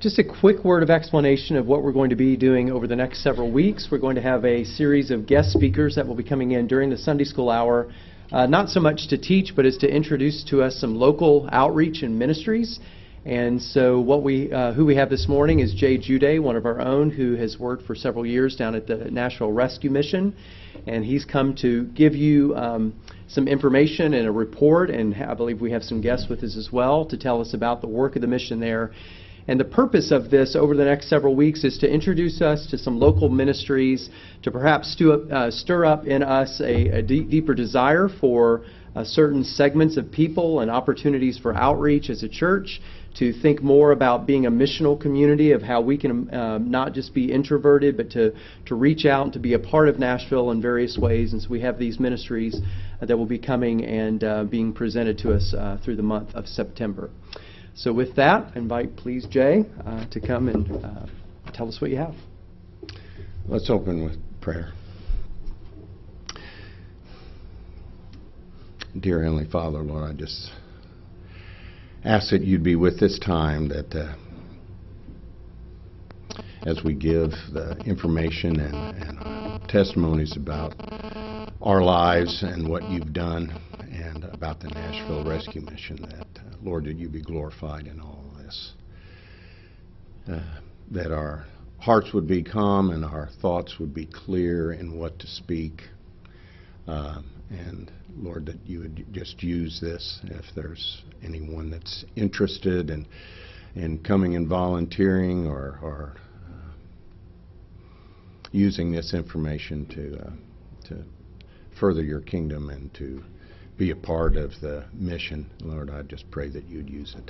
Just a quick word of explanation of what we're going to be doing over the next several weeks. We're going to have a series of guest speakers that will be coming in during the Sunday school hour, not so much to teach, but as to introduce to us some local outreach and ministries. And so who we have this morning is Jay Jude, one of our own, who has worked for several years down at the Nashville Rescue Mission. And he's come to give you some information and a report, and I believe we have some guests with us as well to tell us about the work of the mission there. And the purpose of this over the next several weeks is to introduce us to some local ministries, to perhaps stir up in us a deeper desire for certain segments of people and opportunities for outreach as a church, to think more about being a missional community, of how we can not just be introverted, but to reach out and to be a part of Nashville in various ways. And so we have these ministries that will be coming and being presented to us through the month of September. So with that, I invite, please, Jay, to come and tell us what you have. Let's open with prayer. Dear Heavenly Father, Lord, I just ask that you'd be with this time, that as we give the information and testimonies about our lives and what you've done and about the Nashville Rescue Mission, that, Lord, that you be glorified in all of this. That our hearts would be calm and our thoughts would be clear in what to speak. And, Lord, that you would just use this if there's anyone that's interested in coming and volunteering or using this information to further your kingdom and to be a part of the mission. Lord, I just pray that you'd use it.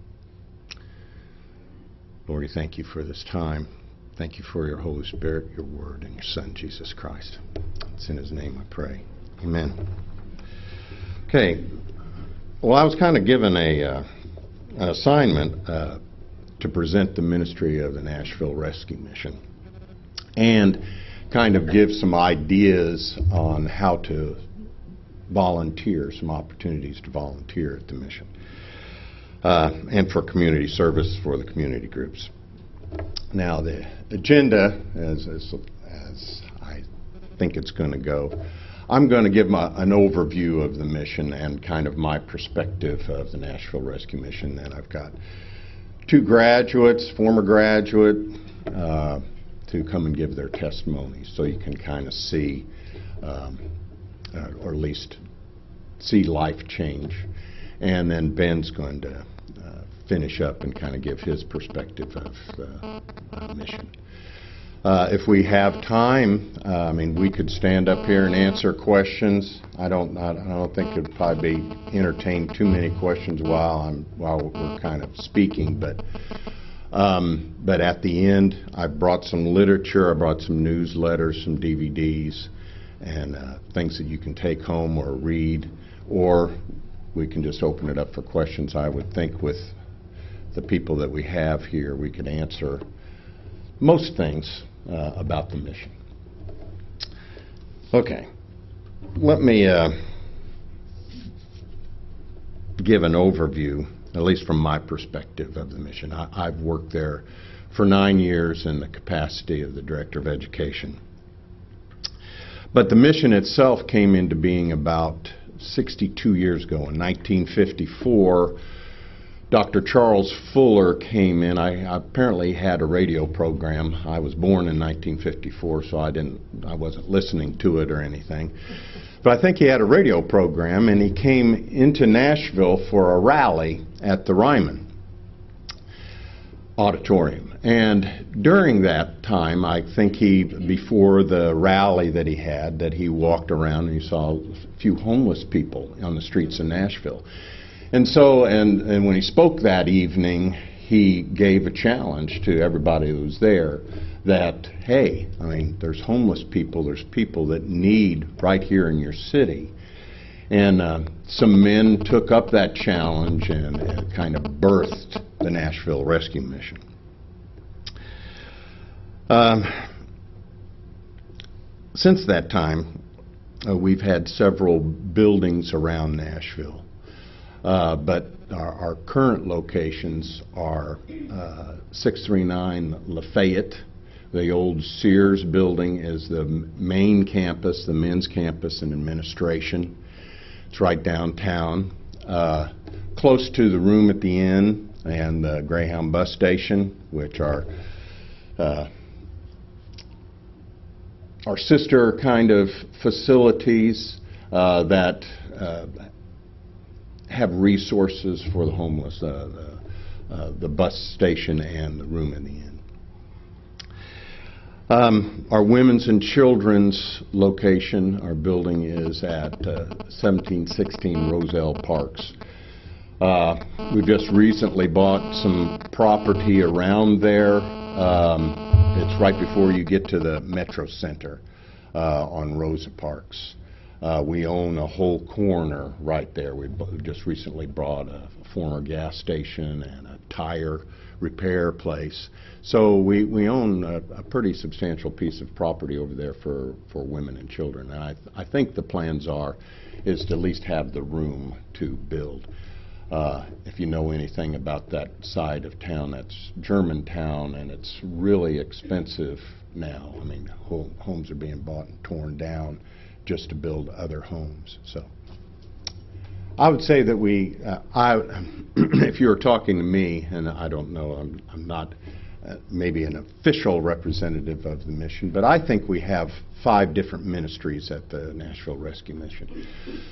Lord, we thank you for this time. Thank you for your Holy Spirit, your word, and your Son, Jesus Christ. It's in his name I pray. Amen. Okay. Well, I was kind of given an assignment to present the ministry of the Nashville Rescue Mission and kind of give some ideas on how to volunteer, some opportunities to volunteer at the mission, and for community service for the community groups. Now, the agenda, as I think it's going to go, I'm going to give an overview of the mission and kind of my perspective of the Nashville Rescue Mission. Then I've got two graduates, former graduate, to come and give their testimonies, so you can kind of see, or at least see life change. And then Ben's going to finish up and kind of give his perspective of the mission. If we have time, I mean, we could stand up here and answer questions. I don't think it'd probably be entertain too many questions while we're kind of speaking. But at the end, I brought some literature. I brought some newsletters, some DVDs, and things that you can take home or read, or we can just open it up for questions. I would think with the people that we have here, we could answer most things about the mission. Okay, let me give an overview, at least from my perspective, of the mission. I've worked there for 9 years in the capacity of the Director of Education. But the mission itself came into being about 62 years ago. In 1954, Dr. Charles Fuller came in. I apparently had a radio program. I was born in 1954, so I wasn't listening to it or anything. But I think he had a radio program, and he came into Nashville for a rally at the Ryman Auditorium. And during that time, I think before the rally that he walked around and he saw a few homeless people on the streets of Nashville. And so, and when he spoke that evening, he gave a challenge to everybody who was there that, hey, I mean, there's homeless people, there's people that need right here in your city. And some men took up that challenge and kind of birthed the Nashville Rescue Mission. Since that time, we've had several buildings around Nashville. But our current locations are 639 Lafayette. The old Sears building is the main campus, the men's campus and administration. It's right downtown, close to the Room at the Inn and the Greyhound bus station, which are our sister kind of facilities that have resources for the homeless, the bus station and the Room in the Inn. Our women's and children's location, our building is at 1716 Roselle Parks. We've just recently bought some property around there. It's right before you get to the Metro Center on Rosa Parks. We own a whole corner right there. We just recently bought a former gas station and a tire repair place. So we own a pretty substantial piece of property over there for women and children. And I think the plans is to at least have the room to build. If you know anything about that side of town, that's Germantown, and it's really expensive now. I mean, homes are being bought and torn down just to build other homes. So I would say that if you were talking to me, and I don't know, I'm not maybe an official representative of the mission, but I think we have 5 different ministries at the Nashville Rescue Mission.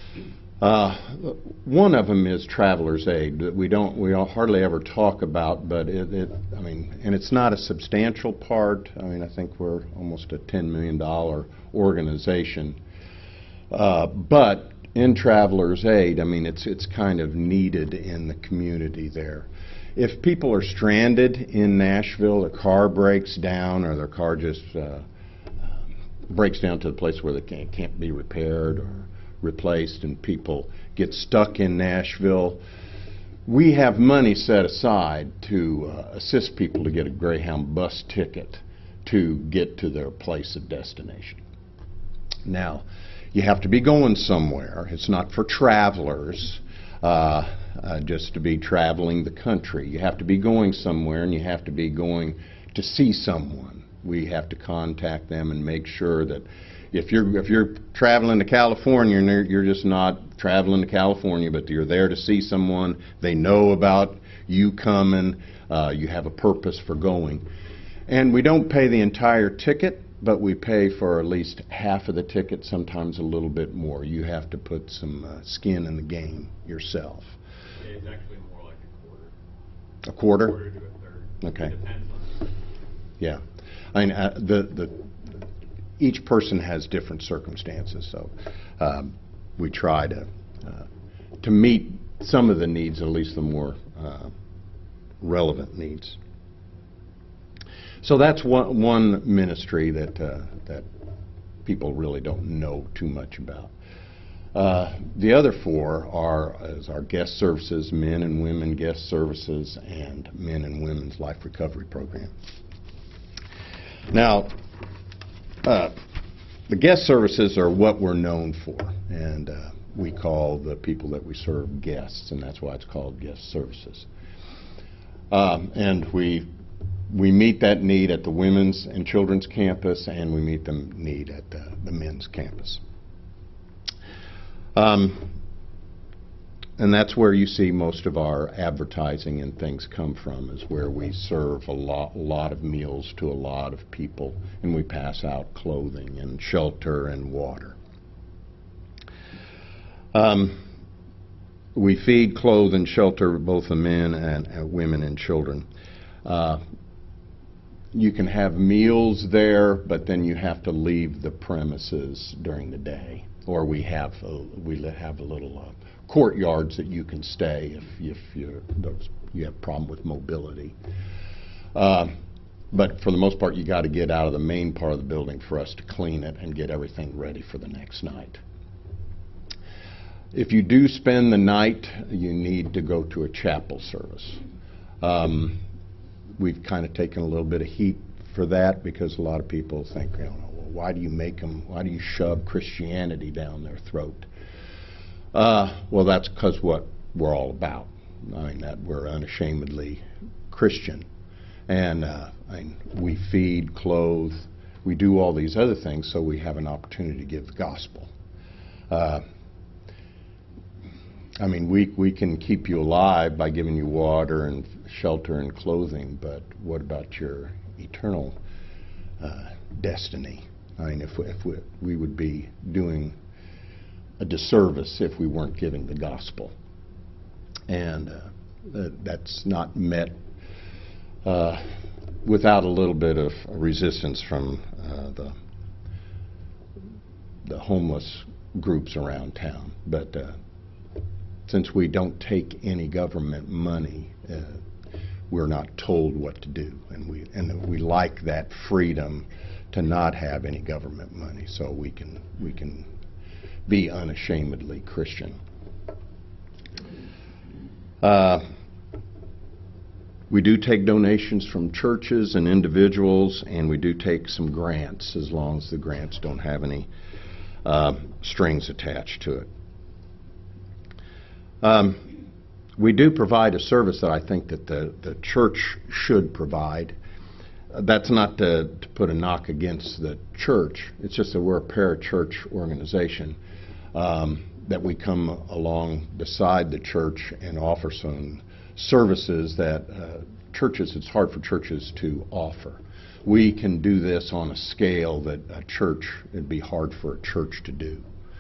One of them is Traveler's Aid that we hardly ever talk about, but I mean, and it's not a substantial part. I mean, I think we're almost a $10 million organization, but in Traveler's Aid, I mean, it's kind of needed in the community there. If people are stranded in Nashville, their car breaks down, or their car just breaks down to the place where they can't be repaired or replaced, and people get stuck in Nashville, we have money set aside to assist people to get a Greyhound bus ticket to get to their place of destination. Now, you have to be going somewhere. It's not for travelers just to be traveling the country. You have to be going somewhere, and you have to be going to see someone. We have to contact them and make sure that if you're traveling to California, and you're just not traveling to California, but you're there to see someone, they know about you coming, you have a purpose for going. And we don't pay the entire ticket, but we pay for at least half of the ticket, sometimes a little bit more. You have to put some skin in the game yourself. It's actually more like a quarter. A quarter? A quarter to a third. Okay. It depends on. Yeah. I mean, each person has different circumstances, so we try to meet some of the needs, at least the more relevant needs. So that's one ministry that people really don't know too much about. The other 4 is our guest services, men and women guest services, and men and women's life recovery program. Now, the guest services are what we're known for, and we call the people that we serve guests, and that's why it's called guest services. And we meet that need at the women's and children's campus, and we meet the need at the men's campus. And that's where you see most of our advertising and things come from, is where we serve a lot of meals to a lot of people, and we pass out clothing and shelter and water. We feed, clothe, and shelter both the men and women and children. You can have meals there, but then you have to leave the premises during the day, or we have a little courtyards that you can stay if you have a problem with mobility. But for the most part, you got to get out of the main part of the building for us to clean it and get everything ready for the next night. If you do spend the night, you need to go to a chapel service. We've kind of taken a little bit of heat for that, because a lot of people think, well, why do you shove Christianity down their throat? Well, that's because what we're all about. that we're unashamedly Christian. And we feed, clothe, we do all these other things so we have an opportunity to give the gospel. We can keep you alive by giving you water and shelter and clothing, but what about your eternal destiny? If we would be doing a disservice if we weren't giving the gospel. And that's not met without a little bit of resistance from the homeless groups around town. But since we don't take any government money, we're not told what to do, and we like that freedom to not have any government money, so we can be unashamedly Christian. We do take donations from churches and individuals, and we do take some grants, as long as the grants don't have any strings attached to it. We do provide a service that I think that the church should provide. That's not to put a knock against the church. It's just that we're a parachurch organization, that we come along beside the church and offer some services that it's hard for churches to offer. We can do this on a scale that it'd be hard for a church to do.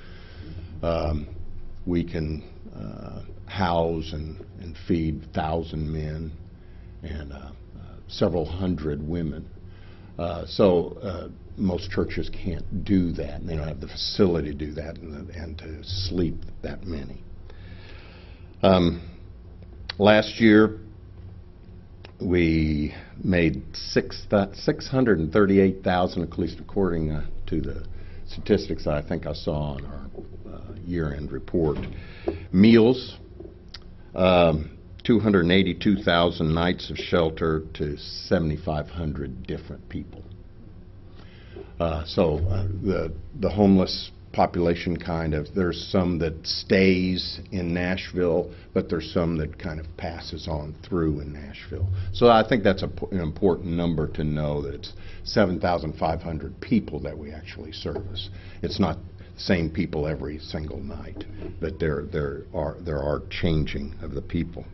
We can house and feed 1,000 men and several hundred women. So most churches can't do that, and they don't have the facility to do that and to sleep that many. Last year, we made 638,000, at least according to the statistics I think I saw on our year-end report. Meals, 282,000 nights of shelter to 7,500 different people. So the homeless population there's some that stays in Nashville, but there's some that kind of passes on through in Nashville. So I think that's an important number to know, that it's 7,500 people that we actually service. It's not the same people every single night, but there are changing of the people.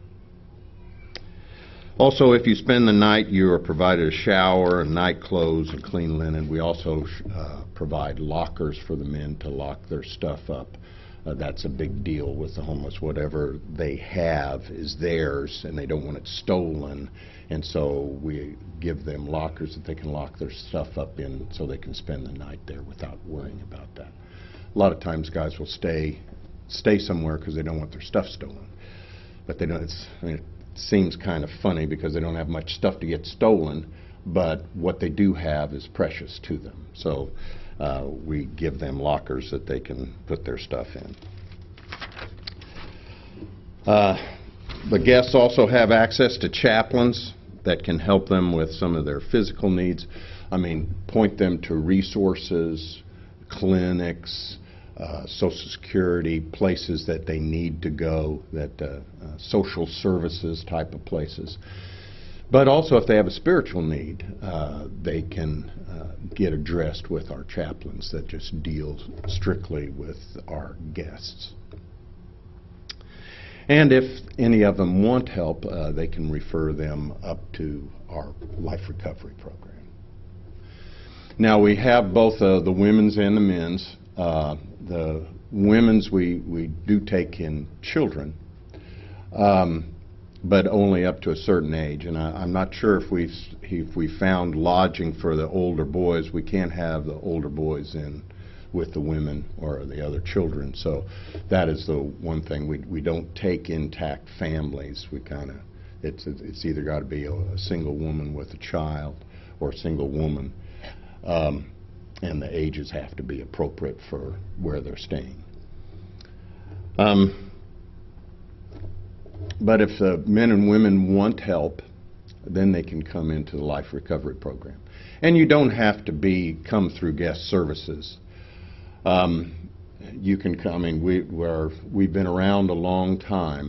Also, if you spend the night, you are provided a shower and night clothes and clean linen. We also provide lockers for the men to lock their stuff up. That's a big deal with the homeless. Whatever they have is theirs, and they don't want it stolen. And so we give them lockers that they can lock their stuff up in, so they can spend the night there without worrying about that. A lot of times, guys will stay somewhere because they don't want their stuff stolen, but they don't. It seems kind of funny because they don't have much stuff to get stolen, but what they do have is precious to them. So we give them lockers that they can put their stuff in. The guests also have access to chaplains that can help them with some of their physical needs. Point them to resources, clinics, Social Security, places that they need to go, social services type of places. But also if they have a spiritual need, they can get addressed with our chaplains that just deal strictly with our guests. And if any of them want help, they can refer them up to our Life Recovery Program. Now we have both the women's and the men's. The women's we do take in children, but only up to a certain age. And I'm not sure if we found lodging for the older boys. We can't have the older boys in with the women or the other children. So that is the one thing. We don't take intact families. It's either got to be a single woman with a child or a single woman. And the ages have to be appropriate for where they're staying. But if the men and women want help, then they can come into the Life Recovery Program. And you don't have to come through guest services. You can come. We've been around a long time.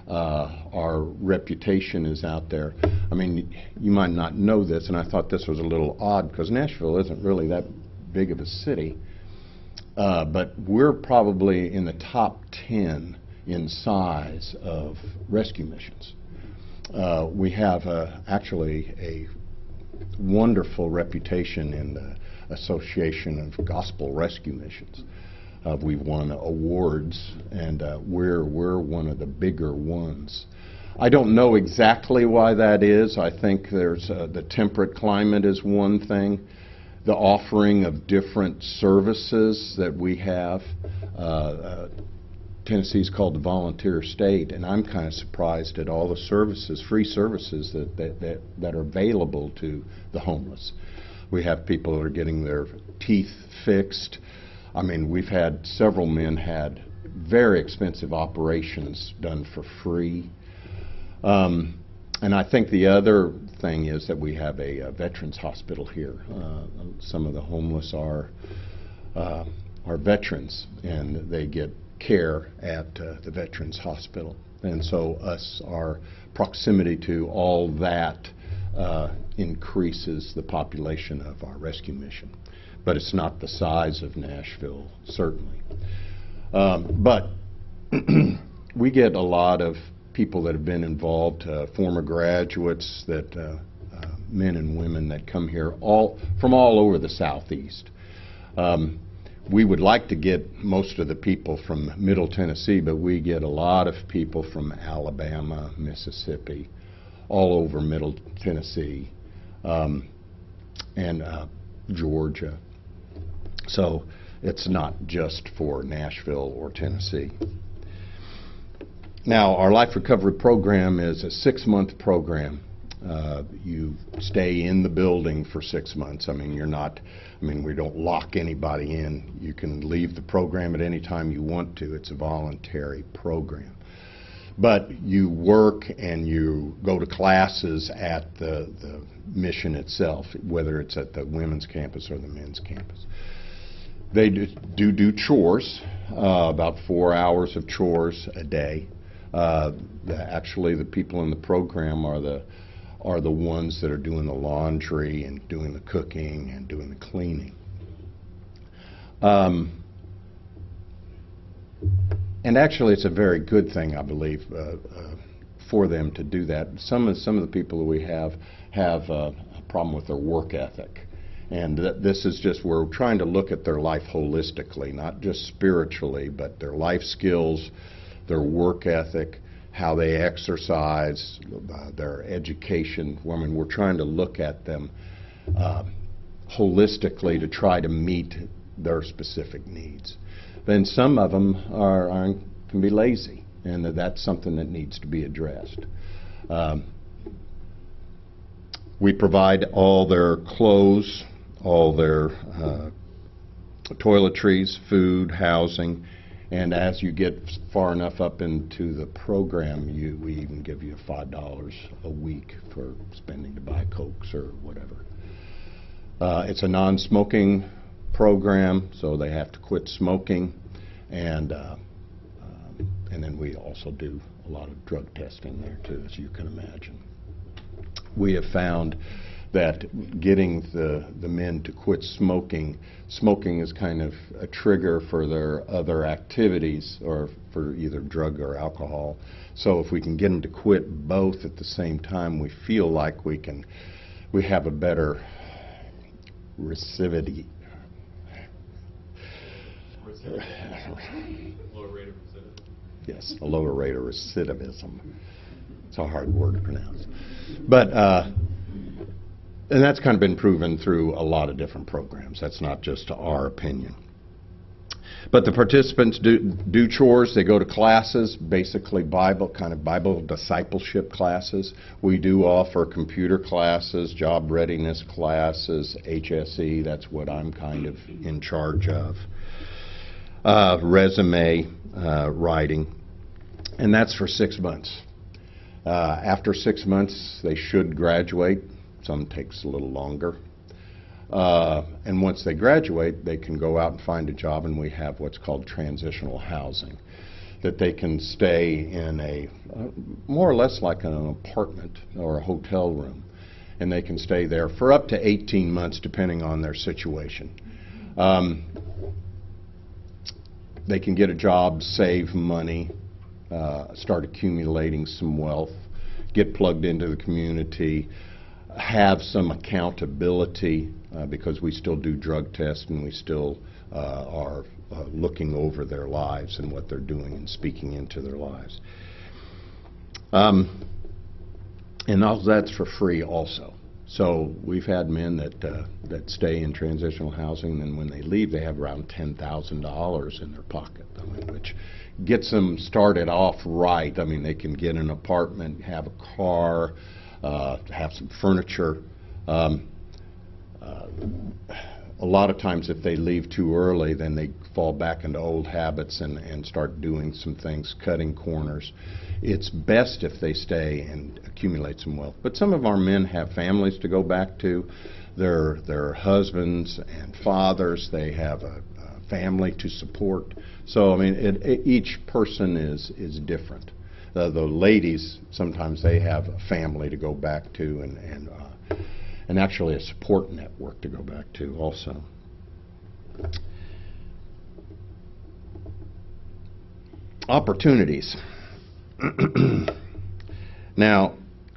Our reputation is out there. I mean, you might not know this, and I thought this was a little odd because Nashville isn't really that big of a city, but we're probably in the top 10 in size of rescue missions. We have actually a wonderful reputation in the Association of Gospel Rescue Missions. We've won awards, and we're one of the bigger ones. I don't know exactly why that is. I think there's the temperate climate is one thing. The offering of different services that we have. Tennessee's called the volunteer state, and I'm kind of surprised at all the services, free services that are available to the homeless. We have people that are getting their teeth fixed. I mean, we've had several men had very expensive operations done for free. And I think the other thing is that we have a veterans hospital here. Some of the homeless are veterans, and they get care at the Veterans Hospital. And so our proximity to all that increases the population of our rescue mission. But it's not the size of Nashville, certainly. But we get a lot of people that have been involved, former graduates, men and women that come here from all over the Southeast. We would like to get most of the people from Middle Tennessee, but we get a lot of people from Alabama, Mississippi, all over Middle Tennessee, and Georgia. So it's not just for Nashville or Tennessee. Now, our Life Recovery Program is a 6-month program. You stay in the building for 6 months. I mean, we don't lock anybody in. You can leave the program at any time you want to. It's a voluntary program. But you work and you go to classes at the mission itself, whether it's at the women's campus or the men's campus. They do chores, about 4 hours of chores a day. Actually, the people in the program are the ones that are doing the laundry and doing the cooking and doing the cleaning. And actually, it's a very good thing, I believe, for them to do that. Some of the people that we have a problem with their work ethic. And this is just, we're trying to look at their life holistically, not just spiritually, but their life skills, their work ethic, how they exercise, their education. I mean, we're trying to look at them holistically to try to meet their specific needs. Then some of them can be lazy, and that's something that needs to be addressed. We provide all their clothes, all their toiletries, food, housing, and as you get far enough up into the program, we even give you $5 a week for spending to buy Cokes or whatever. It's a non-smoking program, so they have to quit smoking, and then we also do a lot of drug testing there too, as you can imagine. We have found that getting the men to quit smoking is kind of a trigger for their other activities, or for either drug or alcohol. So if we can get them to quit both at the same time, we feel like we have a better recidivity. Lower rate of recidivism. Yes, a lower rate of recidivism. It's a hard word to pronounce. But and that's kind of been proven through a lot of different programs. That's not just our opinion. But the participants do chores. They go to classes, basically Bible discipleship classes. We do offer computer classes, job readiness classes, HSE. That's what I'm kind of in charge of. Resume writing. And that's for 6 months. After 6 months, they should graduate. Some takes a little longer. And once they graduate, they can go out and find a job, and we have what's called transitional housing. that they can stay in a more or less like an apartment or a hotel room, and they can stay there for up to 18 months depending on their situation. They can get a job, save money, start accumulating some wealth, get plugged into the community, have some accountability, because we still do drug tests and we still are looking over their lives and what they're doing and speaking into their lives. And all that's for free also. So we've had men that stay in transitional housing, and when they leave, they have around $10,000 in their pocket, which gets them started off right. I mean, they can get an apartment, have a car, have some furniture. A lot of times if they leave too early, then they fall back into old habits and start doing some things, cutting corners. It's best if they stay and accumulate some wealth. But some of our men have families to go back to, their husbands and fathers. They have a family to support. So, I mean, each person is different. The ladies, sometimes they have a family to go back to and actually a support network to go back to also. Opportunities. Now,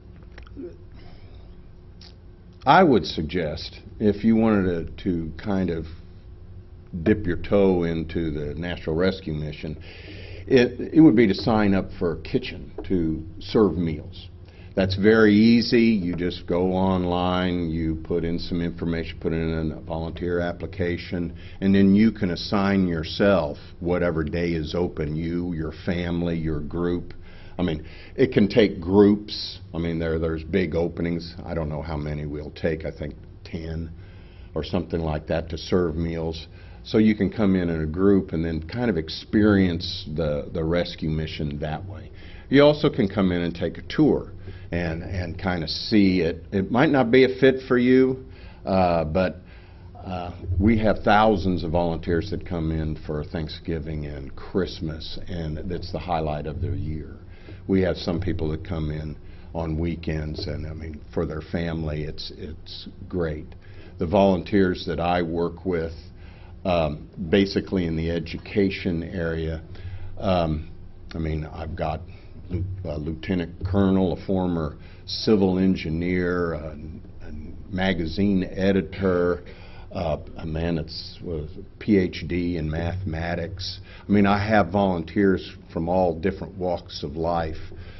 I would suggest if you wanted to kind of dip your toe into the National Rescue Mission, it would be to sign up for a kitchen to serve meals. That's very easy. You just go online, you put in some information, put in a volunteer application, and then you can assign yourself whatever day is open, you, your family, your group. I mean, it can take groups. I mean, there's big openings. I don't know how many we'll take. I think 10 or something like that to serve meals. So you can come in a group and then kind of experience the rescue mission that way. You also can come in and take a tour and kind of see it. It might not be a fit for you, but we have thousands of volunteers that come in for Thanksgiving and Christmas, and that's the highlight of their year. We have some people that come in on weekends, and I mean, for their family, it's great. The volunteers that I work with, basically in the education area, I mean, I've got a lieutenant colonel, a former civil engineer, a magazine editor, a man that's was a PhD in mathematics. I mean, I have volunteers from all different walks of life,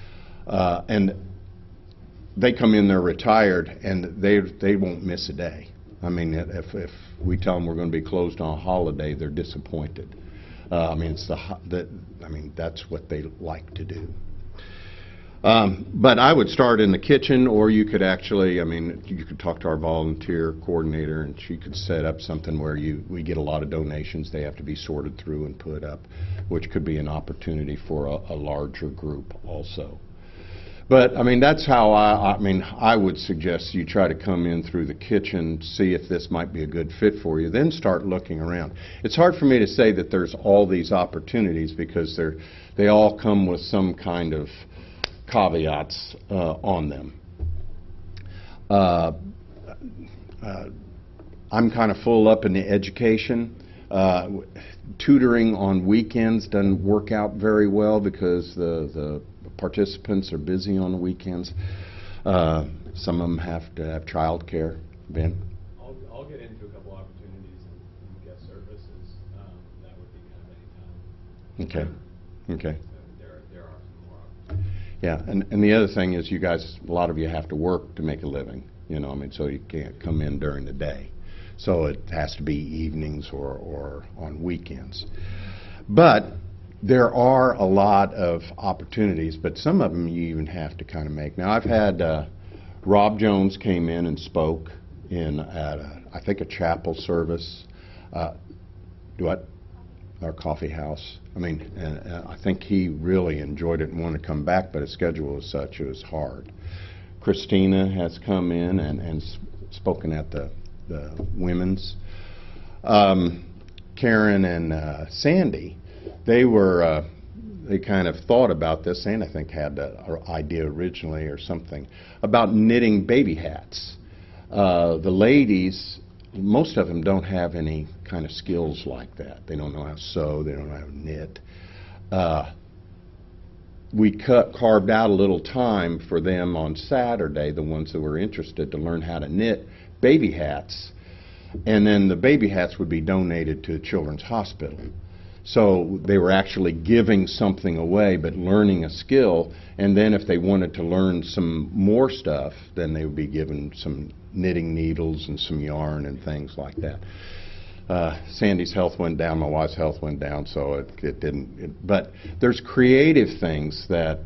and they come in, they're retired, and they won't miss a day. I mean, if we tell them we're going to be closed on a holiday, they're disappointed. I mean, that's what they like to do. But I would start in the kitchen, or you could actually, I mean, you could talk to our volunteer coordinator, and she could set up something where we get a lot of donations. They have to be sorted through and put up, which could be an opportunity for a larger group also. But, I mean, that's how I would suggest you try to come in through the kitchen, see if this might be a good fit for you, then start looking around. It's hard for me to say that there's all these opportunities because they all come with some kind of caveats on them. I'm kind of full up in the education. Tutoring on weekends doesn't work out very well because the participants are busy on the weekends. Some of them have to have child care. Ben? I'll get into a couple opportunities in guest services. That would be kind of anytime. Okay. So there are some more opportunities. Yeah, and the other thing is you guys, a lot of you have to work to make a living, you know, I mean, so you can't come in during the day. So it has to be evenings or on weekends. But there are a lot of opportunities, but some of them you even have to kind of make. Now, I've had Rob Jones came in and spoke at I think a chapel service. Our coffee house. I mean, I think he really enjoyed it and wanted to come back, but his schedule was such it was hard. Christina has come in and spoken at the women's. Karen and Sandy, they were they kind of thought about this, and I think had the idea originally or something, about knitting baby hats. The ladies, most of them don't have any kind of skills like that. They don't know how to sew, they don't know how to knit. We carved out a little time for them on Saturday, the ones that were interested, to learn how to knit baby hats. And then the baby hats would be donated to the Children's Hospital. So they were actually giving something away, but learning a skill. And then if they wanted to learn some more stuff, then they would be given some knitting needles and some yarn and things like that. Sandy's health went down, my wife's health went down, so it didn't. But there's creative things that,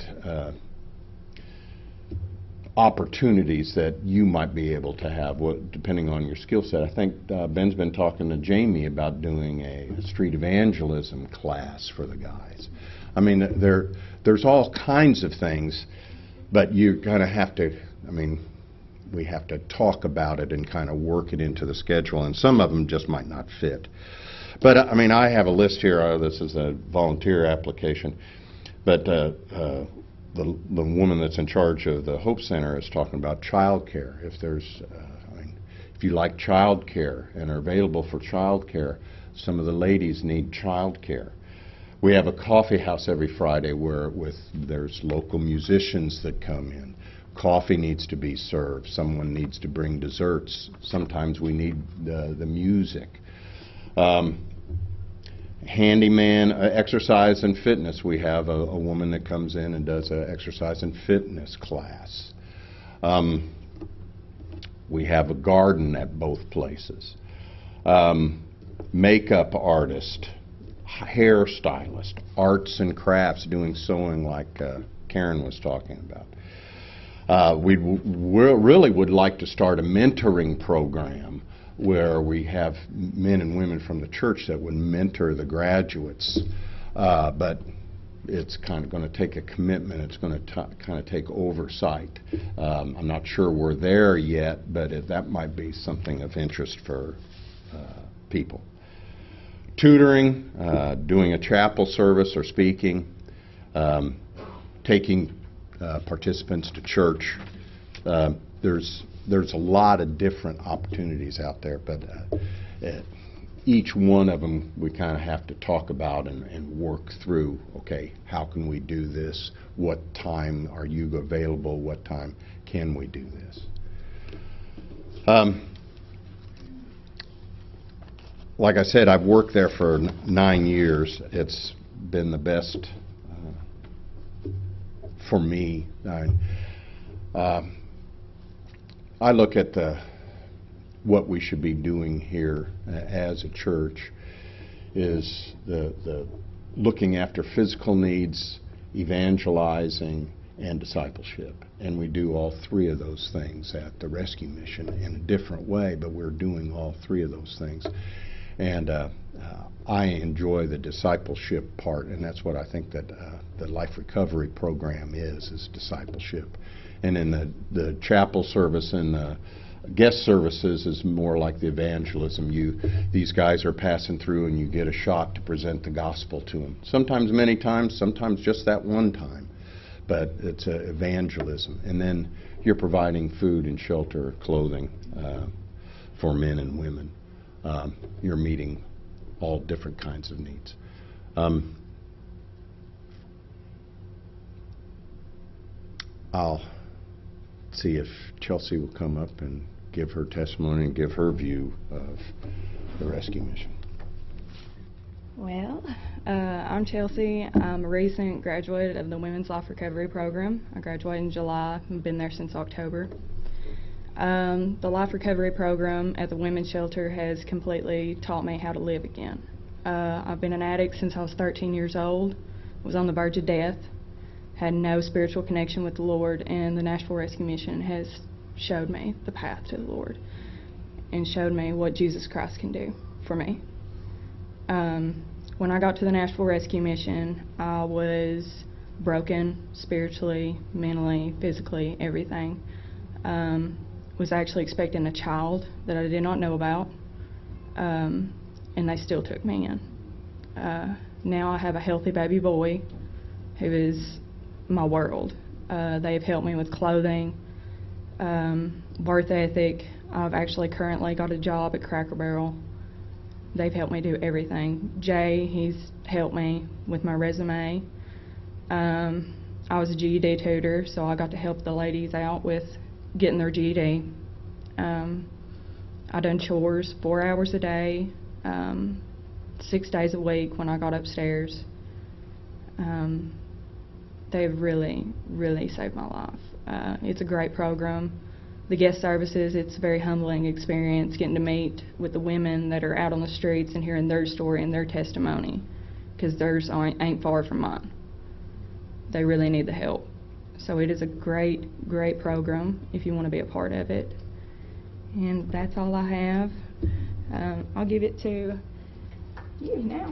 opportunities that you might be able to have, depending on your skill set. I think Ben's been talking to Jamie about doing a street evangelism class for the guys. I mean, there's all kinds of things, but you kind of have to, we have to talk about it and kind of work it into the schedule, and some of them just might not fit. But I have a list here. This is a volunteer application, but the woman that's in charge of the Hope Center is talking about child care. If there's, if you like child care and are available for child care, some of the ladies need child care. We have a coffee house every Friday where there's local musicians that come in. Coffee needs to be served. Someone needs to bring desserts. Sometimes we need the music. Handyman, exercise and fitness. We have a woman that comes in and does an exercise and fitness class. We have a garden at both places. Makeup artist, hairstylist, arts and crafts, doing sewing like Karen was talking about. We really would like to start a mentoring program where we have men and women from the church that would mentor the graduates, but it's kind of going to take a commitment. It's going to kind of take oversight. I'm not sure we're there yet, but that might be something of interest for people. Tutoring, doing a chapel service or speaking, taking participants to church. There's a lot of different opportunities out there, but each one of them we kind of have to talk about and work through. Okay, how can we do this? What time are you available? What time can we do this? Like I said, I've worked there for 9 years. It's been the best for me. I look at what we should be doing here as a church is the looking after physical needs, evangelizing, and discipleship. And we do all three of those things at the Rescue Mission in a different way, but we're doing all three of those things. And I enjoy the discipleship part, and that's what I think that the Life Recovery program is discipleship. And in the chapel service and the guest services is more like the evangelism. These guys are passing through and you get a shot to present the gospel to them. Sometimes many times, sometimes just that one time. But it's evangelism. And then you're providing food and shelter, clothing for men and women. You're meeting all different kinds of needs. I'll see if Chelsea will come up and give her testimony and give her view of the Rescue Mission. Well, I'm Chelsea. I'm a recent graduate of the Women's Life Recovery Program. I graduated in July. I've been there since October. The Life Recovery Program at the Women's Shelter has completely taught me how to live again. I've been an addict since I was 13 years old, was on the verge of death, had no spiritual connection with the Lord, and the Nashville Rescue Mission has showed me the path to the Lord and showed me what Jesus Christ can do for me. When I got to the Nashville Rescue Mission, I was broken spiritually, mentally, physically, everything. Was actually expecting a child that I did not know about, and they still took me in. Now I have a healthy baby boy who is my world. They've helped me with clothing, work ethic. I've actually currently got a job at Cracker Barrel. They've helped me do everything. Jay, he's helped me with my resume. I was a GED tutor, so I got to help the ladies out with getting their GED. I done chores 4 hours a day, 6 days a week when I got upstairs. They've really, really saved my life. It's a great program. The guest services, it's a very humbling experience getting to meet with the women that are out on the streets and hearing their story and their testimony, because theirs ain't far from mine. They really need the help. So it is a great, great program if you want to be a part of it. And that's all I have. I'll give it to you now.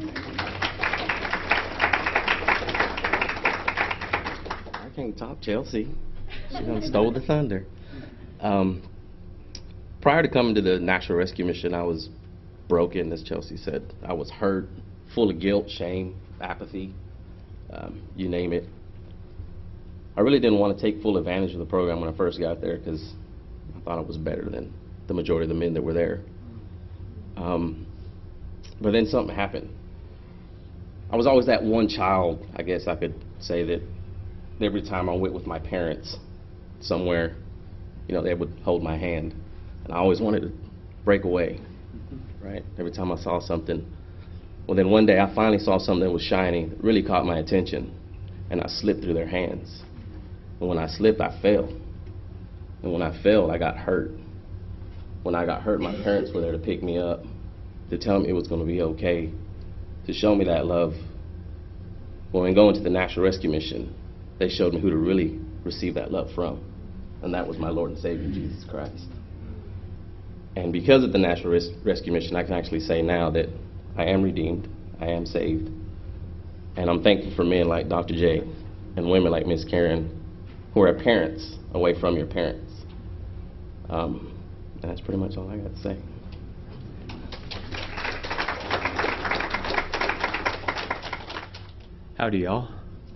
I can't top Chelsea. She done stole the thunder. Prior to coming to the National Rescue Mission, I was broken, as Chelsea said. I was hurt, full of guilt, shame, apathy, you name it. I really didn't want to take full advantage of the program when I first got there because I thought it was better than the majority of the men that were there. But then something happened. I was always that one child, I guess I could say, that every time I went with my parents somewhere, you know, they would hold my hand. And I always wanted to break away, right? Every time I saw something. Well, then one day I finally saw something that was shiny, that really caught my attention, and I slipped through their hands. And when I slipped, I fell. And when I fell, I got hurt. When I got hurt, my parents were there to pick me up, to tell me it was going to be okay, to show me that love. Well, when going to the National Rescue Mission, they showed me who to really receive that love from, and that was my Lord and Savior, Jesus Christ. And because of the National Rescue Mission, I can actually say now that I am redeemed, I am saved, and I'm thankful for men like Dr. J and women like Miss Karen, who are parents away from your parents. And that's pretty much all I got to say. Howdy, y'all.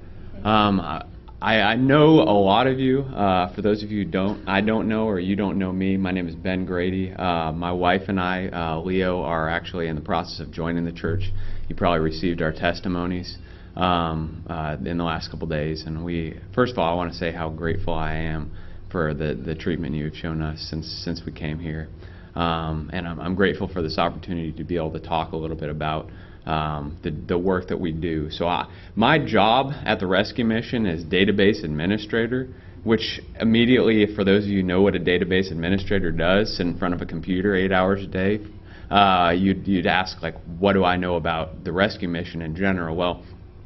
I know a lot of you. For those of you who I don't know or you don't know me, my name is Ben Grady. My wife and I, Leo, are actually in the process of joining the church. You probably received our testimonies in the last couple days. And first of all, I want to say how grateful I am for the treatment you've shown us since we came here. And I'm grateful for this opportunity to be able to talk a little bit about the work that we do. So my job at the Rescue Mission is database administrator, which immediately, for those of you who know what a database administrator does, sit in front of a computer 8 hours a day, you'd ask, like, what do I know about the Rescue Mission in general? Well,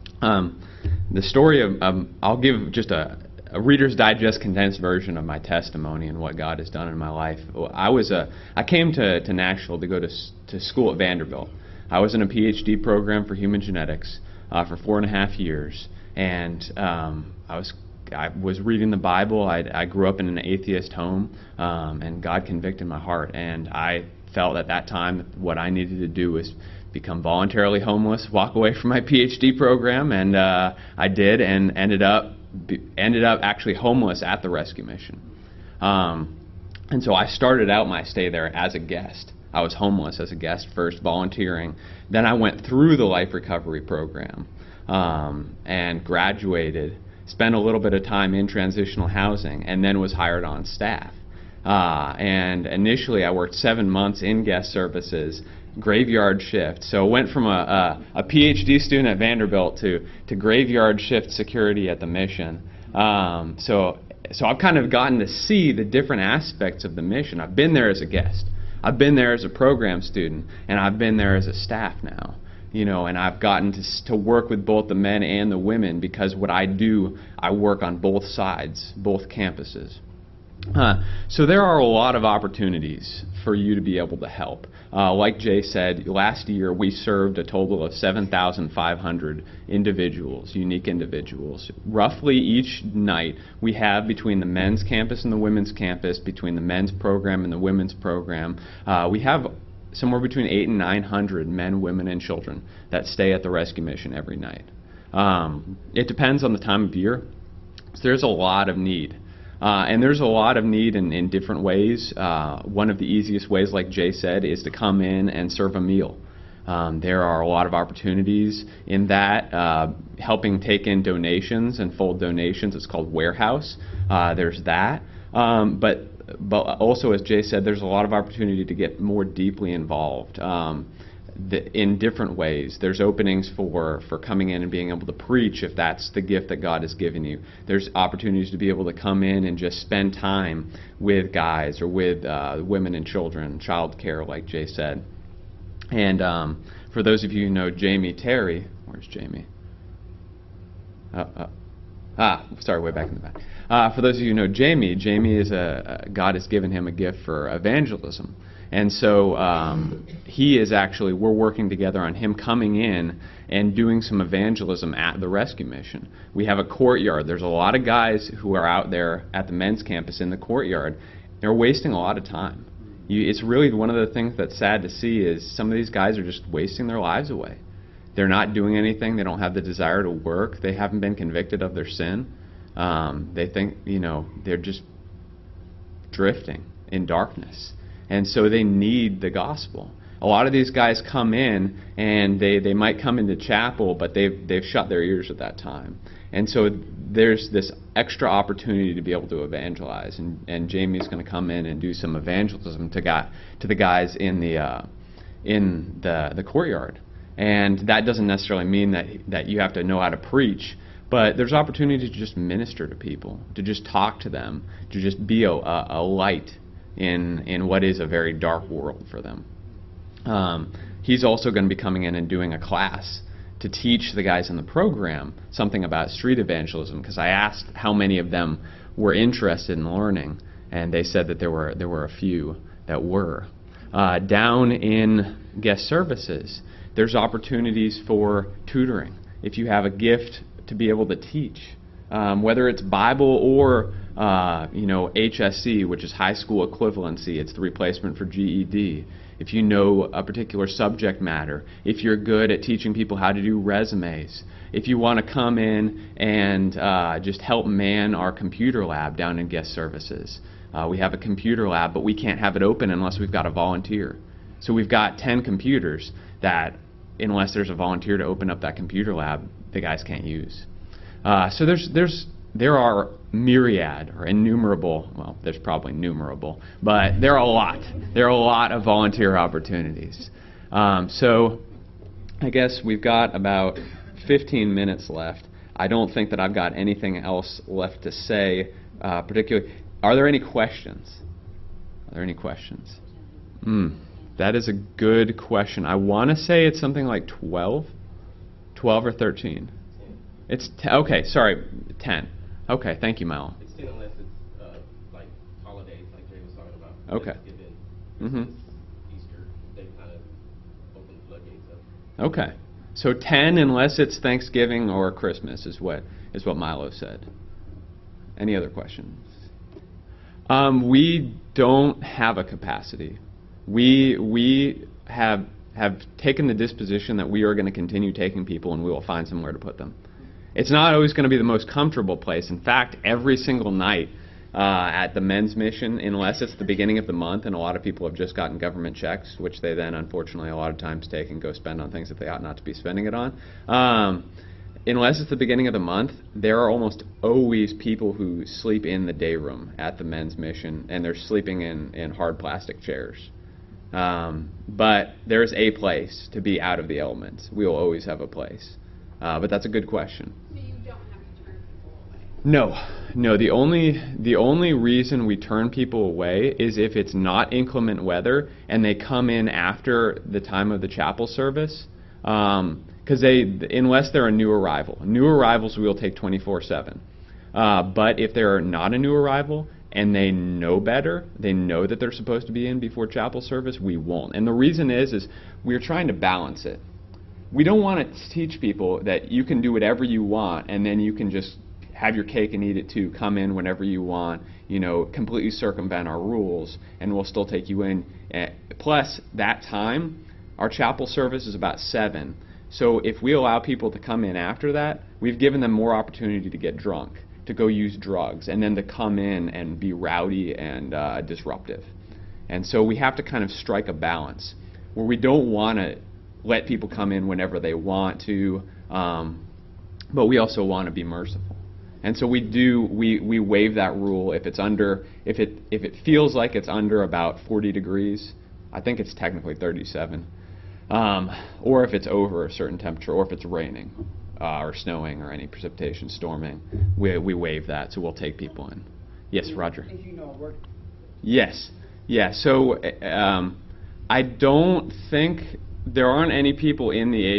the story of I'll give just a Reader's Digest condensed version of my testimony and what God has done in my life. I came to Nashville to go to school at Vanderbilt. I was in a PhD program for human genetics for 4.5 years, and I was reading the Bible. I grew up in an atheist home, and God convicted my heart, and I felt at that time what I needed to do was become voluntarily homeless, walk away from my PhD program, and I did, and ended up actually homeless at the Rescue Mission. And so I started out my stay there as a guest. I was homeless as a guest first, volunteering. Then I went through the Life Recovery Program and graduated, spent a little bit of time in transitional housing, and then was hired on staff. And initially I worked 7 months in guest services, graveyard shift. So went from a PhD student at Vanderbilt to graveyard shift security at the mission. So I've kind of gotten to see the different aspects of the mission. I've been there as a guest. I've been there as a program student, and I've been there as a staff now, and I've gotten to work with both the men and the women, because what I do, I work on both sides, both campuses. So there are a lot of opportunities for you to be able to help. Like Jay said, last year we served a total of 7,500 individuals, unique individuals. Roughly each night we have, between the men's campus and the women's campus, between the men's program and the women's program, we have somewhere between 800 and 900 men, women, and children that stay at the Rescue Mission every night. It depends on the time of year. So there's a lot of need. And there's a lot of need in different ways. One of the easiest ways, like Jay said, is to come in and serve a meal. There are a lot of opportunities in that, helping take in donations and fold donations. It's called warehouse. There's that. But also, as Jay said, there's a lot of opportunity to get more deeply involved in different ways. There's openings for coming in and being able to preach if that's the gift that God has given you. There's opportunities to be able to come in and just spend time with guys or with women and children, child care, like Jay said. And for those of you who know Jamie Terry, where's Jamie? Sorry, way back in the back. For those of you who know Jamie is God has given him a gift for evangelism. And so he is actually, we're working together on him coming in and doing some evangelism at the rescue mission. We have a courtyard. There's a lot of guys who are out there at the men's campus in the courtyard. They're wasting a lot of time. It's really one of the things that's sad to see is some of these guys are just wasting their lives away. They're not doing anything. They don't have the desire to work. They haven't been convicted of their sin. They think, they're just drifting in darkness. And so they need the gospel. A lot of these guys come in and they might come into chapel, but they've shut their ears at that time. And so there's this extra opportunity to be able to evangelize. And Jamie's going to come in and do some evangelism to the guys in the courtyard. And that doesn't necessarily mean that you have to know how to preach, but there's opportunity to just minister to people, to just talk to them, to just be a light in what is a very dark world for them. He's also going to be coming in and doing a class to teach the guys in the program something about street evangelism, because I asked how many of them were interested in learning, and they said that there were a few that were. Down in guest services, there's opportunities for tutoring. If you have a gift to be able to teach, whether it's Bible or HSC, which is high school equivalency, it's the replacement for GED. If you know a particular subject matter, if you're good at teaching people how to do resumes, if you want to come in and just help man our computer lab down in guest services. We have a computer lab, but we can't have it open unless we've got a volunteer. So we've got 10 computers that, unless there's a volunteer to open up that computer lab, the guys can't use. So there are myriad or innumerable, well, there's probably numerable, but there are a lot. There are a lot of volunteer opportunities. So I guess we've got about 15 minutes left. I don't think that I've got anything else left to say, particularly. Are there any questions? Are there any questions? That is a good question. I want to say it's something like 12 or 13. It's okay, sorry, 10. Okay, thank you, Mel. It's 10 unless it's like holidays, like Jay was talking about. Okay. Thanksgiving, Easter, they kind of open the floodgates up. Okay, so 10 unless it's Thanksgiving or Christmas is what Milo said. Any other questions? We don't have a capacity. We have taken the disposition that we are going to continue taking people, and we will find somewhere to put them. It's not always going to be the most comfortable place. In fact, every single night at the men's mission, unless it's the beginning of the month, and a lot of people have just gotten government checks, which they then unfortunately a lot of times take and go spend on things that they ought not to be spending it on. Unless it's the beginning of the month, there are almost always people who sleep in the day room at the men's mission, and they're sleeping in hard plastic chairs. But there's a place to be out of the elements. We will always have a place. But that's a good question. So you don't have to turn people away? No. The only reason we turn people away is if it's not inclement weather and they come in after the time of the chapel service. Because unless they're a new arrival. New arrivals we will take 24/7. But if they're not a new arrival and they know better, they know that they're supposed to be in before chapel service, we won't. And the reason is we're trying to balance it. We don't want to teach people that you can do whatever you want and then you can just have your cake and eat it too, come in whenever you want, completely circumvent our rules, and we'll still take you in. Plus, that time, our chapel service is about 7. So if we allow people to come in after that, we've given them more opportunity to get drunk, to go use drugs, and then to come in and be rowdy and disruptive. And so we have to kind of strike a balance where we don't want to let people come in whenever they want to, but we also want to be merciful. And so we waive that rule if it feels like it's under about 40 degrees. I think it's technically 37. Or if it's over a certain temperature, or if it's raining, or snowing, or any precipitation, storming, we waive that, so we'll take people in. Yes, Roger? As you know, we're... Yes. Yeah, so I don't think there aren't any people in the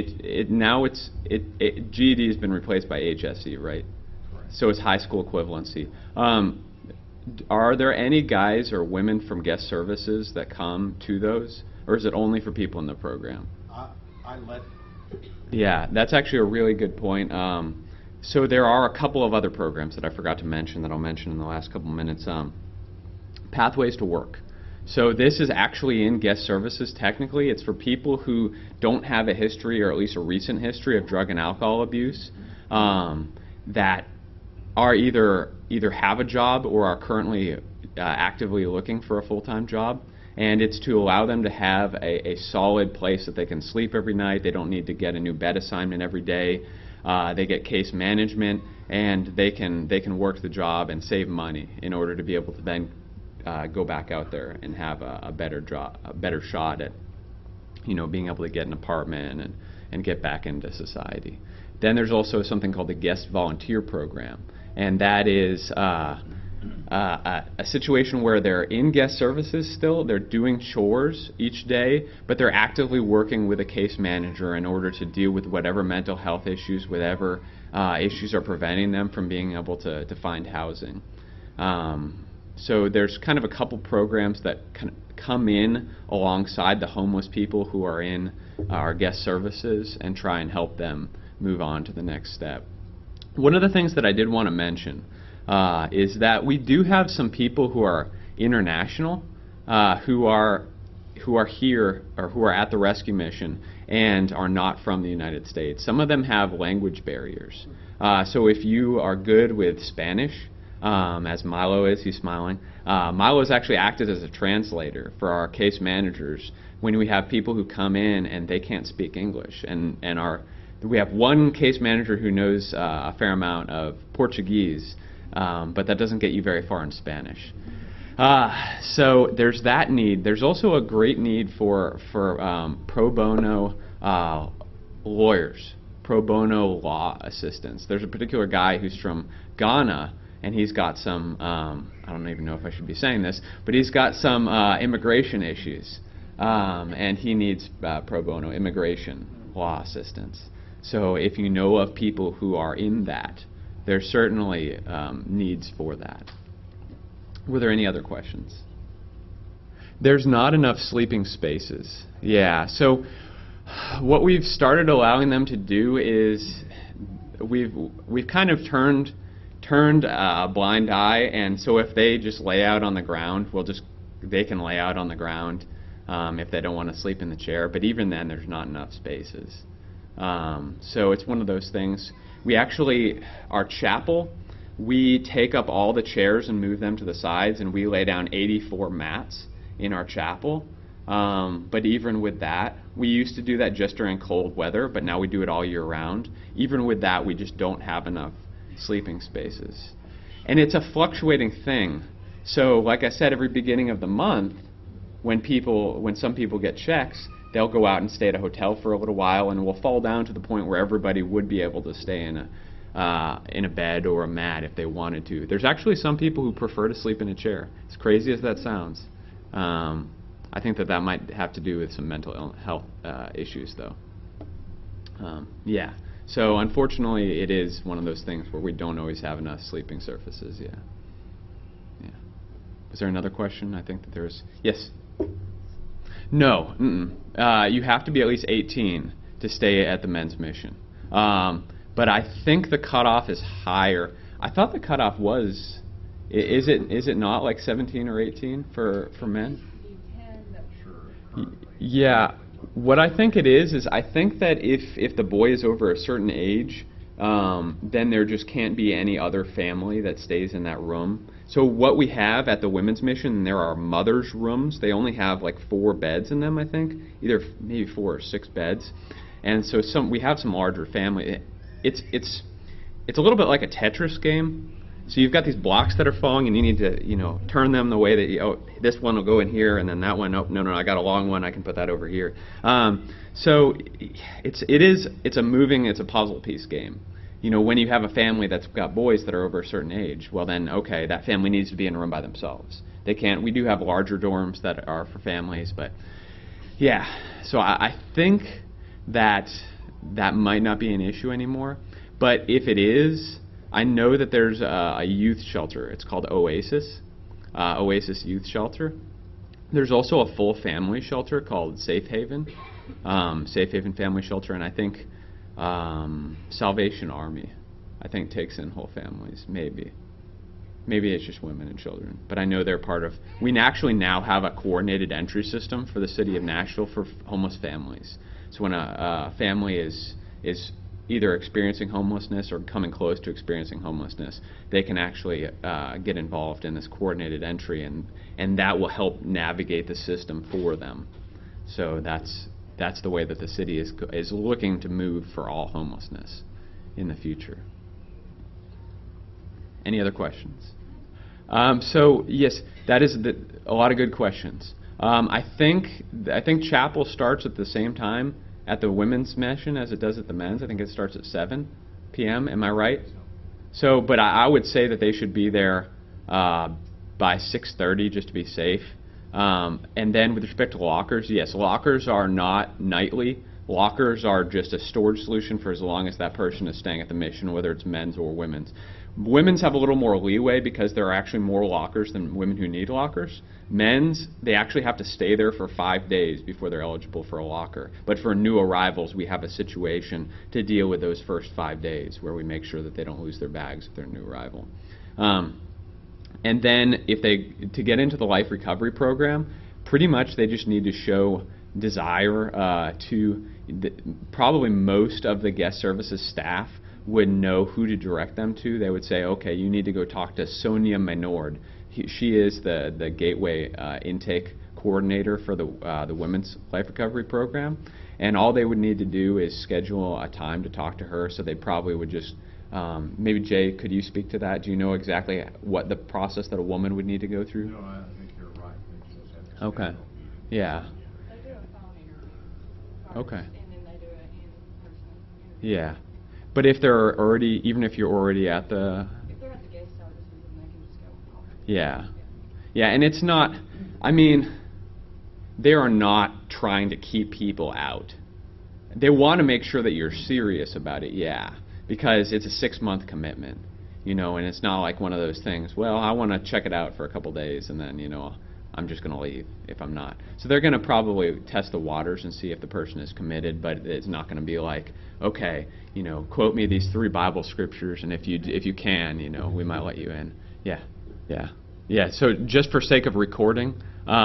GED has been replaced by HSE, right? Correct. So it's high school equivalency. Are there any guys or women from guest services that come to those? Or is it only for people in the program? I let... Yeah, that's actually a really good point. So there are a couple of other programs that I forgot to mention that I'll mention in the last couple minutes. Pathways to Work. So this is actually in guest services technically. It's for people who don't have a history, or at least a recent history, of drug and alcohol abuse, that are either have a job or are currently actively looking for a full-time job. And it's to allow them to have a solid place that they can sleep every night. They don't need to get a new bed assignment every day. They get case management, and they can work the job and save money in order to be able to then go back out there and have a better shot at, being able to get an apartment and get back into society. Then there's also something called the Guest Volunteer Program, and that is a situation where they're in guest services still, they're doing chores each day, but they're actively working with a case manager in order to deal with whatever mental health issues, whatever issues are preventing them from being able to find housing. So there's kind of a couple programs that come in alongside the homeless people who are in our guest services and try and help them move on to the next step. One of the things that I did want to mention is that we do have some people who are international, who are here, or who are at the rescue mission and are not from the United States. Some of them have language barriers. So if you are good with Spanish, as Milo is, he's smiling. Milo has actually acted as a translator for our case managers when we have people who come in and they can't speak English, and we have one case manager who knows a fair amount of Portuguese, but that doesn't get you very far in Spanish. So there's that need. There's also a great need for pro bono lawyers, pro bono law assistants. There's a particular guy who's from Ghana, and he's got some, I don't even know if I should be saying this, but he's got some immigration issues, and he needs pro bono immigration law assistance. So if you know of people who are in that, there's certainly needs for that. Were there any other questions? There's not enough sleeping spaces. Yeah, so what we've started allowing them to do is we've kind of turned a blind eye, and so if they just lay out on the ground, they can lay out on the ground if they don't want to sleep in the chair, but even then there's not enough spaces. So it's one of those things. Our chapel, we take up all the chairs and move them to the sides, and we lay down 84 mats in our chapel. But even with that, we used to do that just during cold weather, but now we do it all year round. Even with that, we just don't have enough sleeping spaces. And it's a fluctuating thing. So like I said, every beginning of the month, when some people get checks, they'll go out and stay at a hotel for a little while, and we'll fall down to the point where everybody would be able to stay in a bed or a mat if they wanted to. There's actually some people who prefer to sleep in a chair. As crazy as that sounds. I think that might have to do with some mental health issues, though. Yeah. So unfortunately, it is one of those things where we don't always have enough sleeping surfaces. Yeah. Yeah. Was there another question? I think that there's. Yes. No. You have to be at least 18 to stay at the men's mission. But I think the cutoff is higher. I thought the cutoff was. Is it not like 17 or 18 for men? Yeah. What I think it is I think that if the boy is over a certain age, then there just can't be any other family that stays in that room. So what we have at the women's mission, there are mothers' rooms. They only have like 4 beds in them, I think, either maybe 4 or 6 beds. And so we have some larger family. It's a little bit like a Tetris game. So you've got these blocks that are falling, and you need to turn them the way that this one will go in here, and then that one, no, I got a long one, I can put that over here. So it's a puzzle piece game. When you have a family that's got boys that are over a certain age, well then, okay, that family needs to be in a room by themselves. They can't. We do have larger dorms that are for families, but yeah. So I think that might not be an issue anymore. But if it is, I know that there's a youth shelter. It's called Oasis, Oasis Youth Shelter. There's also a full family shelter called Safe Haven, Safe Haven Family Shelter, and I think Salvation Army, I think, takes in whole families, maybe. Maybe it's just women and children. But I know they're part of... We actually now have a coordinated entry system for the city of Nashville for homeless families. So when a family is either experiencing homelessness or coming close to experiencing homelessness, they can actually get involved in this coordinated entry, and that will help navigate the system for them. So that's the way that the city is looking to move for all homelessness in the future. Any other questions? So yes, that is a lot of good questions. I think chapel starts at the same time at the women's mission as it does at the men's. I think it starts at 7 p.m. Am I right? So, but I would say that they should be there by 6:30 just to be safe. And then with respect to lockers, yes, lockers are not nightly. Lockers are just a storage solution for as long as that person is staying at the mission, whether it's men's or women's. Women's have a little more leeway because there are actually more lockers than women who need lockers. Men's, they actually have to stay there for 5 days before they're eligible for a locker. But for new arrivals, we have a situation to deal with those first 5 days where we make sure that they don't lose their bags if they're a new arrival. And then to get into the Life Recovery Program, pretty much they just need to show desire probably most of the guest services staff would know who to direct them to. They would say, okay, you need to go talk to Sonia Menord. She is the Gateway intake coordinator for the Women's Life Recovery Program. And all they would need to do is schedule a time to talk to her, so they probably would just, maybe Jay, could you speak to that? Do you know exactly what the process that a woman would need to go through? No, I think you're right. I think she'll have to Okay. Yeah. They do a phone interview first, Okay. and then they do an in-person interview. Yeah. But if they're already, even if you're already at the... If they're at the guest services, then they can just go and call. Yeah. Yeah, and it's not, I mean, they are not trying to keep people out. They want to make sure that you're serious about it, yeah, because it's a 6-month commitment, and it's not like one of those things, well, I want to check it out for a couple days and then, I'm just going to leave if I'm not. So they're going to probably test the waters and see if the person is committed, but it's not going to be like, okay, quote me these 3 Bible scriptures, and if you can, we might let you in. Yeah. So just for sake of recording,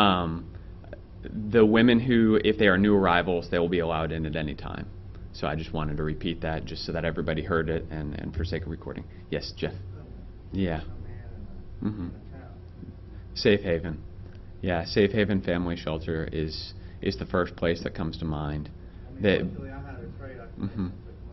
the women who, if they are new arrivals, they will be allowed in at any time. So I just wanted to repeat that just so that everybody heard it and for sake of recording. Yes, Jeff. Yeah. Mm-hmm. Safe Haven. Yeah, Safe Haven Family Shelter is the first place that comes to mind. Mm-hmm.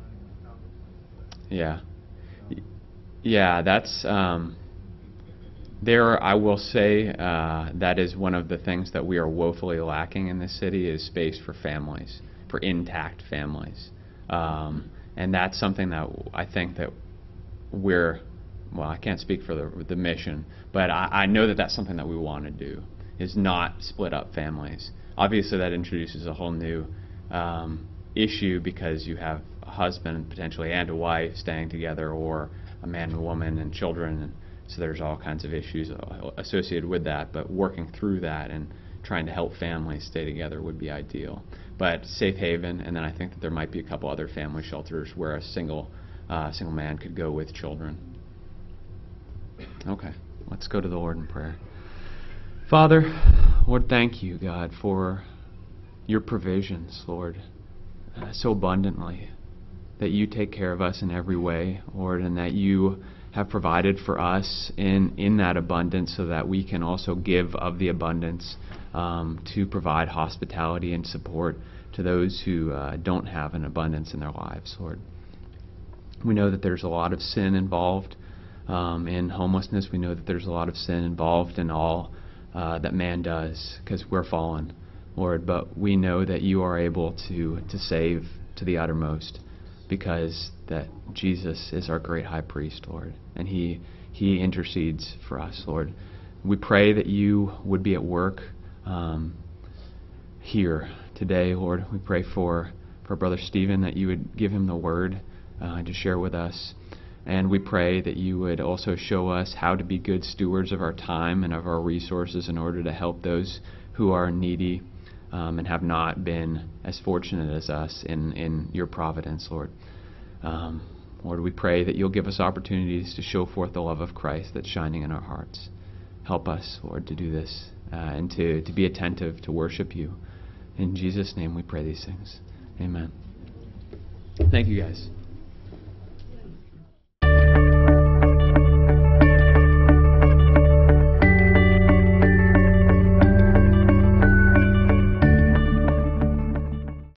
Yeah. Yeah, that's there. I will say that is one of the things that we are woefully lacking in this city is space for families, for intact families, and that's something that I think that well, I can't speak for the mission, but I know that that's something that we want to do, is not split up families. Obviously, that introduces a whole new issue because you have a husband potentially and a wife staying together, or a man and a woman and children, and so there's all kinds of issues associated with that. But working through that and trying to help families stay together would be ideal. But Safe Haven, and then I think that there might be a couple other family shelters where a single man could go with children. Okay, let's go to the Lord in prayer. Father, Lord, thank you, God, for your provisions, Lord, so abundantly, that you take care of us in every way, Lord, and that you have provided for us in that abundance so that we can also give of the abundance to provide hospitality and support to those who don't have an abundance in their lives, Lord. We know that there's a lot of sin involved in homelessness. We know that there's a lot of sin involved in all that man does because we're fallen, Lord. But we know that you are able to save to the uttermost because that Jesus is our great high priest, Lord, and he intercedes for us, Lord. We pray that you would be at work here today, Lord. We pray for Brother Stephen, that you would give him the word to share with us. And we pray that you would also show us how to be good stewards of our time and of our resources in order to help those who are needy and have not been as fortunate as us in your providence, Lord. Lord, we pray that you'll give us opportunities to show forth the love of Christ that's shining in our hearts. Help us, Lord, to do this and to be attentive to worship you. In Jesus' name we pray these things. Amen. Thank you, guys.